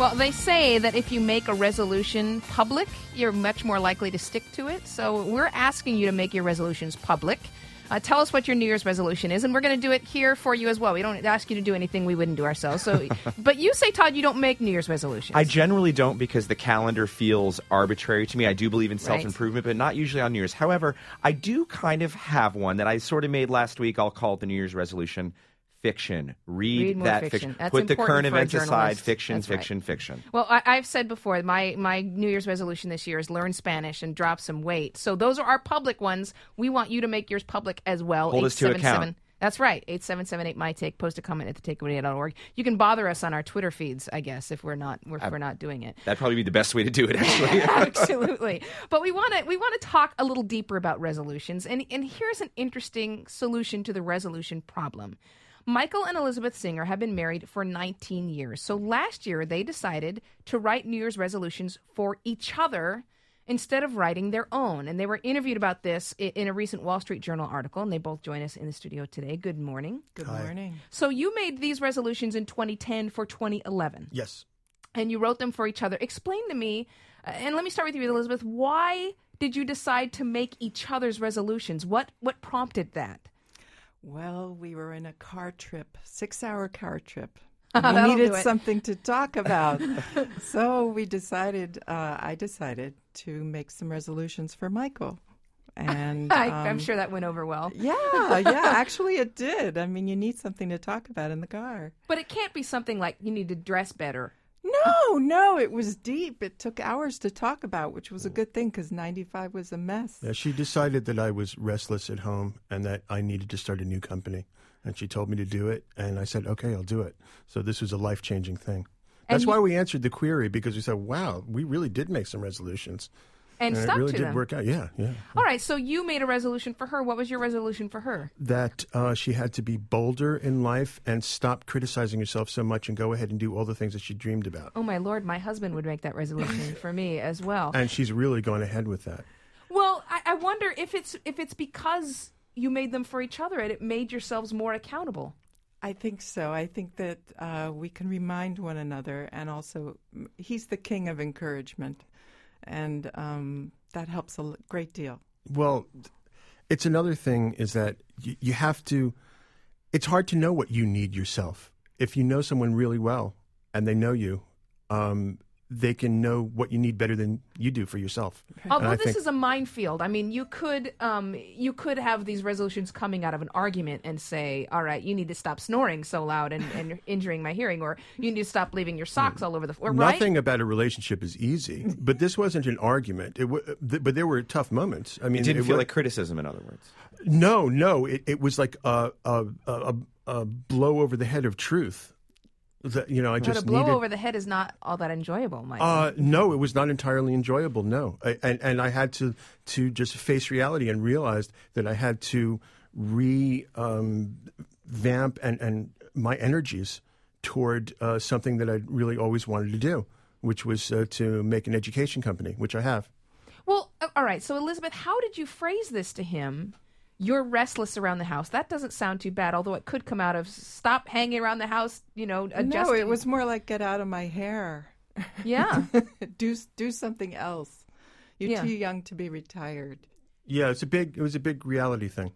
Well, they say that if you make a resolution public, you're much more likely to stick to it. So we're asking you to make your resolutions public. Tell us what your New Year's resolution is, and we're going to do it here for you as well. We don't ask you to do anything we wouldn't do ourselves. So, but you say, Todd, you don't make New Year's resolutions. I generally don't because the calendar feels arbitrary to me. I do believe in self-improvement, but not usually on New Year's. However, I do kind of have one that I sort of made last week. I'll call it the New Year's resolution. Fiction. Read more that fiction. That's Put the important current for a events aside. journalist. Fiction, That's fiction, right. fiction. Well, I've said before, my New Year's resolution this year is learn Spanish and drop some weight. So those are our public ones. We want you to make yours public as well. Hold us to account. That's right. 877-8MyTake. Post a comment at thetakeaway.org. You can bother us on our Twitter feeds, I guess, if we're not doing it. That'd probably be the best way to do it, actually. Absolutely. But we want to talk a little deeper about resolutions. And here's an interesting solution to the resolution problem. Michael and Elizabeth Singer have been married for 19 years. So last year, they decided to write New Year's resolutions for each other instead of writing their own. And they were interviewed about this in a recent Wall Street Journal article, and they both join us in the studio today. Good morning. Good morning. So you made these resolutions in 2010 for 2011. Yes. And you wrote them for each other. Explain to me, and let me start with you, Elizabeth, why did you decide to make each other's resolutions? What prompted that? Well, we were in a car trip, 6-hour car trip. That'll We needed do it. something to talk about. So we decided, I decided to make some resolutions for Michael. And I'm sure that went over well. Yeah, actually it did. I mean, you need something to talk about in the car. But it can't be something like you need to dress better. No, it was deep. It took hours to talk about, which was a good thing because 95 was a mess. Yeah, she decided that I was restless at home and that I needed to start a new company. And she told me to do it, and I said, okay, I'll do it. So this was a life-changing thing. That's why we answered the query, because we said, wow, we really did make some resolutions. And stuck it really to did them. work out. Yeah. All right, so you made a resolution for her. What was your resolution for her? That she had to be bolder in life and stop criticizing herself so much and go ahead and do all the things that she dreamed about. Oh, my Lord, my husband would make that resolution for me as well. And she's really going ahead with that. Well, I wonder if it's because you made them for each other and it made yourselves more accountable. I think so. I think that we can remind one another, and also he's the king of encouragement, and that helps a great deal. Well, it's another thing is that you have to – it's hard to know what you need yourself. If you know someone really well and they know you, they can know what you need better than you do for yourself. Although this is a minefield. I mean, you could have these resolutions coming out of an argument and say, all right, you need to stop snoring so loud and injuring my hearing, or you need to stop leaving your socks all over the floor, right? Nothing about a relationship is easy, but this wasn't an argument. But there were tough moments. I mean, It didn't feel like criticism, in other words. No. It was like a blow over the head of truth. That, I but just a blow needed... over the head is not all that enjoyable, Mike. No, it was not entirely enjoyable. No, and I had to just face reality and realized that I had to vamp and my energies toward something that I really always wanted to do, which was to make an education company, which I have. Well, all right. So, Elizabeth, how did you phrase this to him? You're restless around the house. That doesn't sound too bad, although it could come out of stop hanging around the house, adjusting. No, it was more like get out of my hair. Yeah. do something else. You're too young to be retired. Yeah, it was a big reality thing.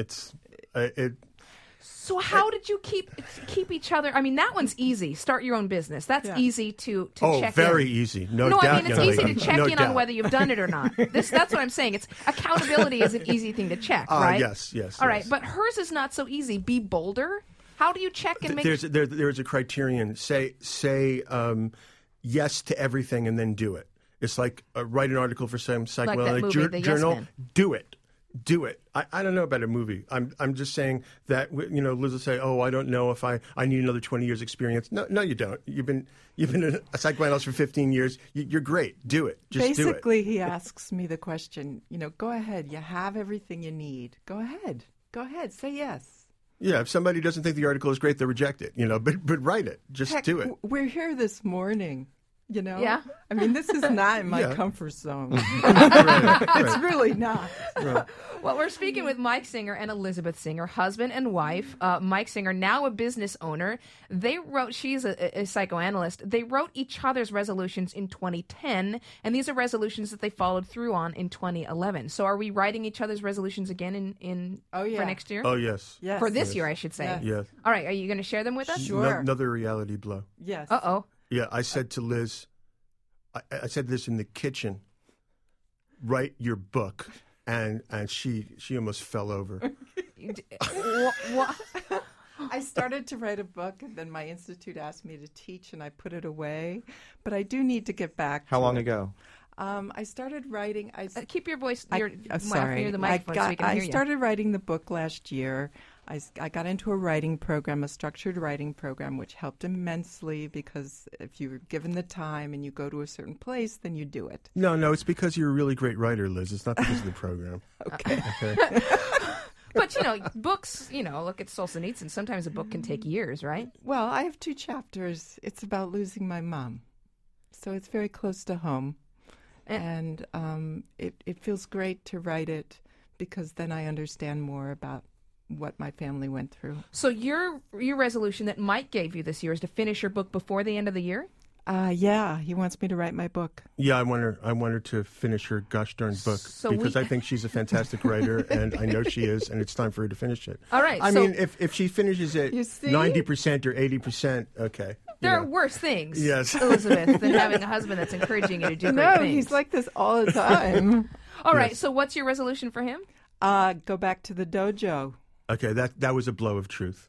So how did you keep each other? I mean, that one's easy. Start your own business. That's easy to check in. Oh, very easy. No doubt. I mean, it's easy to check in doubt. on whether you've done it or not. That's what I'm saying. It's accountability is an easy thing to check, right? Yes. All right, but hers is not so easy. Be bolder. How do you check and make? There's a criterion. Say yes to everything and then do it. It's like write an article for some psychoanalytic journal. Do it. I don't know about a movie. I'm just saying that Liz will say, "Oh, I don't know if I need another 20 years experience." No, you don't. You've been a psychoanalyst for 15 years. You're great. Do it. Just Basically, do it. He asks me the question. Go ahead. You have everything you need. Go ahead. Say yes. Yeah. If somebody doesn't think the article is great, they'll reject it. But write it. Just do it. We're here this morning. You know? Yeah. I mean, this is not in my comfort zone. Right. It's really not. Right. Well, we're speaking with Mike Singer and Elizabeth Singer, husband and wife. Mike Singer, now a business owner. She's a psychoanalyst. They wrote each other's resolutions in 2010, and these are resolutions that they followed through on in 2011. So are we writing each other's resolutions again for next year? Oh, yes. Yes. For this year, I should say. Yes. Yes. All right, are you going to share them with us? Sure. Another reality blow. Yes. Uh-oh. Yeah, I said to Liz, I said this in the kitchen, write your book. And she almost fell over. What? I started to write a book, and then my institute asked me to teach, and I put it away. But I do need to get back. How long ago? I started writing. Keep your voice near the microphone so we can hear you. I started writing the book last year. I got into a writing program, a structured writing program, which helped immensely because if you're given the time and you go to a certain place, then you do it. No, it's because you're a really great writer, Liz. It's not because of the program. Okay. But, books, look at Solzhenitsyn. Sometimes a book can take years, right? Well, I have 2 chapters. It's about losing my mom. So it's very close to home. And it feels great to write it because then I understand more about what my family went through. So your resolution that Mike gave you this year is to finish your book before the end of the year? Yeah, he wants me to write my book. Yeah, I want her to finish her gosh darn book because I think she's a fantastic writer, and I know she is, and it's time for her to finish it. All right. I mean, if she finishes it 90% or 80%, okay. There are worse things, yes, Elizabeth, than having a husband that's encouraging you to do great things. No, he's like this all the time. All right, so what's your resolution for him? Go back to the dojo. Okay, that was a blow of truth.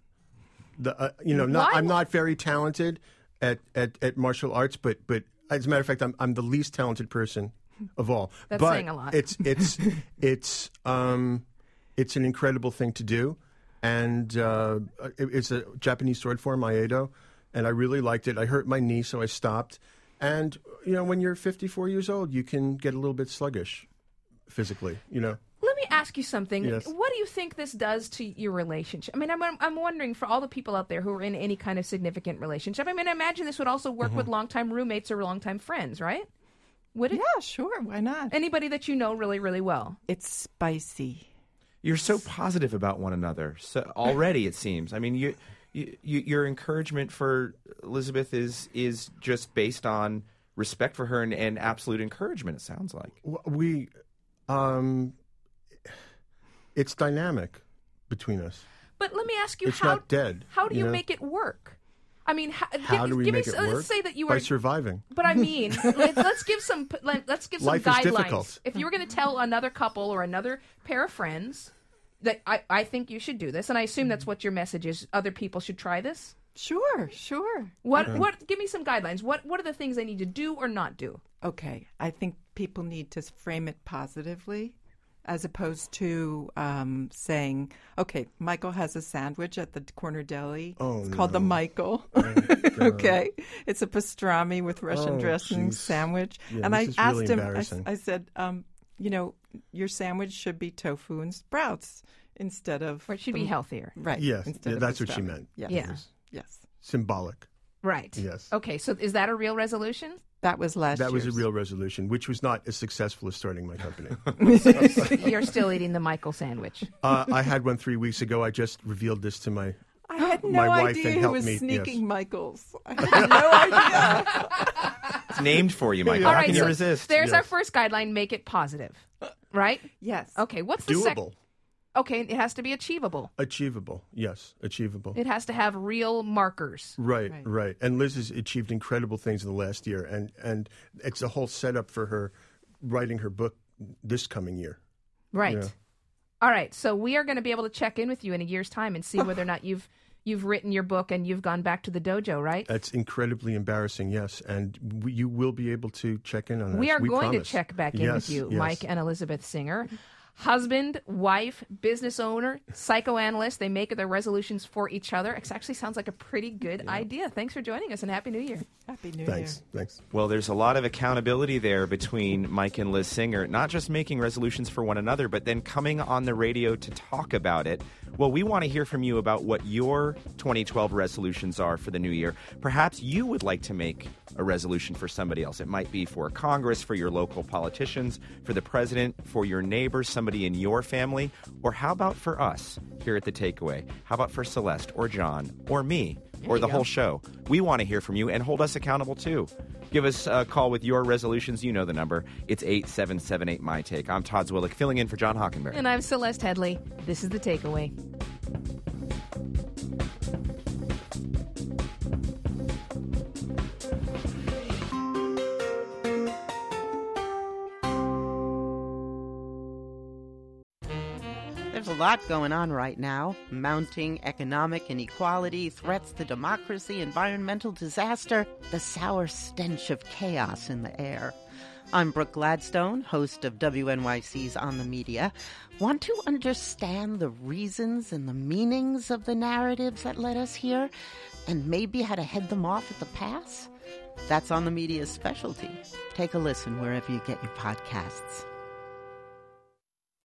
I'm not very talented at martial arts, but as a matter of fact, I'm the least talented person of all. That's but saying a lot. It's an incredible thing to do, and it's a Japanese sword form, Iaido, and I really liked it. I hurt my knee, so I stopped. And when you're 54 years old, you can get a little bit sluggish physically. Let me ask you something. Yes. What do you think this does to your relationship? I mean, I'm wondering for all the people out there who are in any kind of significant relationship. I mean, I imagine this would also work with longtime roommates or longtime friends, right? Would it? Yeah, sure. Why not? Anybody that you know really, really well. It's spicy. You're so positive about one another. So already, it seems. I mean, your encouragement for Elizabeth is just based on respect for her and absolute encouragement. It sounds like it's dynamic between us. But let me ask you, it's not dead. How do you make it work? I mean, how do we make it work? Let's say that you by surviving. But I mean, let's give some Life guidelines. Is difficult. If you were going to tell another couple or another pair of friends that I think you should do this, and I assume that's what your message is, other people should try this. Sure. What? Give me some guidelines. What are the things they need to do or not do? Okay, I think people need to frame it positively, as opposed to saying, okay, Michael has a sandwich at the corner deli. It's called the Michael. Okay. It's a pastrami with Russian dressing sandwich. Yeah, and I asked really him, embarrassing. I said, your sandwich should be tofu and sprouts instead of... Or it should be healthier. Right. Yes, that's what she meant. Yes. Yeah. Yes. Symbolic. Right. Yes. Okay, so is that a real resolution? That was last year. That was a real resolution, which was not as successful as starting my company. You're still eating the Michael sandwich. I had one 3 weeks ago. I just revealed this to my I had no my wife idea and who helped was me. sneaking Yes. Michaels. I had no idea. It's named for you, Michael. All How right, can you so resist? there's Yes. our first guideline, make it positive. Right? Yes. Okay, what's the second? Doable. Okay, it has to be achievable. Achievable. Yes, achievable. It has to have real markers. Right. And Liz has achieved incredible things in the last year, and it's a whole setup for her writing her book this coming year. Right. Yeah. All right, so we are going to be able to check in with you in a year's time and see whether or not you've written your book and you've gone back to the dojo, right? That's incredibly embarrassing, yes, and you will be able to check in on us. We are going promise. to check back in with you, yes. Mike and Elizabeth Singer. Husband, wife, business owner, psychoanalyst. They make their resolutions for each other. It actually sounds like a pretty good idea. Thanks for joining us, and Happy New Year. Happy New Year. Thanks. Well, there's a lot of accountability there between Mike and Liz Singer, not just making resolutions for one another, but then coming on the radio to talk about it. Well, we want to hear from you about what your 2012 resolutions are for the new year. Perhaps you would like to make a resolution for somebody else. It might be for Congress, for your local politicians, for the president, for your neighbors, somebody in your family, or how about for us here at The Takeaway? How about for Celeste or John or me or the whole show? We want to hear from you and hold us accountable too. Give us a call with your resolutions. You know the number. It's 877-8-MY-TAKE. I'm Todd Zwillich, filling in for John Hockenberry. And I'm Celeste Headley. This is The Takeaway. There's a lot going on right now. Mounting economic inequality, threats to democracy, environmental disaster, the sour stench of chaos in the air. I'm Brooke Gladstone, host of WNYC's On the Media. Want to understand the reasons and the meanings of the narratives that led us here, and maybe how to head them off at the pass? That's On the Media's specialty. Take a listen wherever you get your podcasts.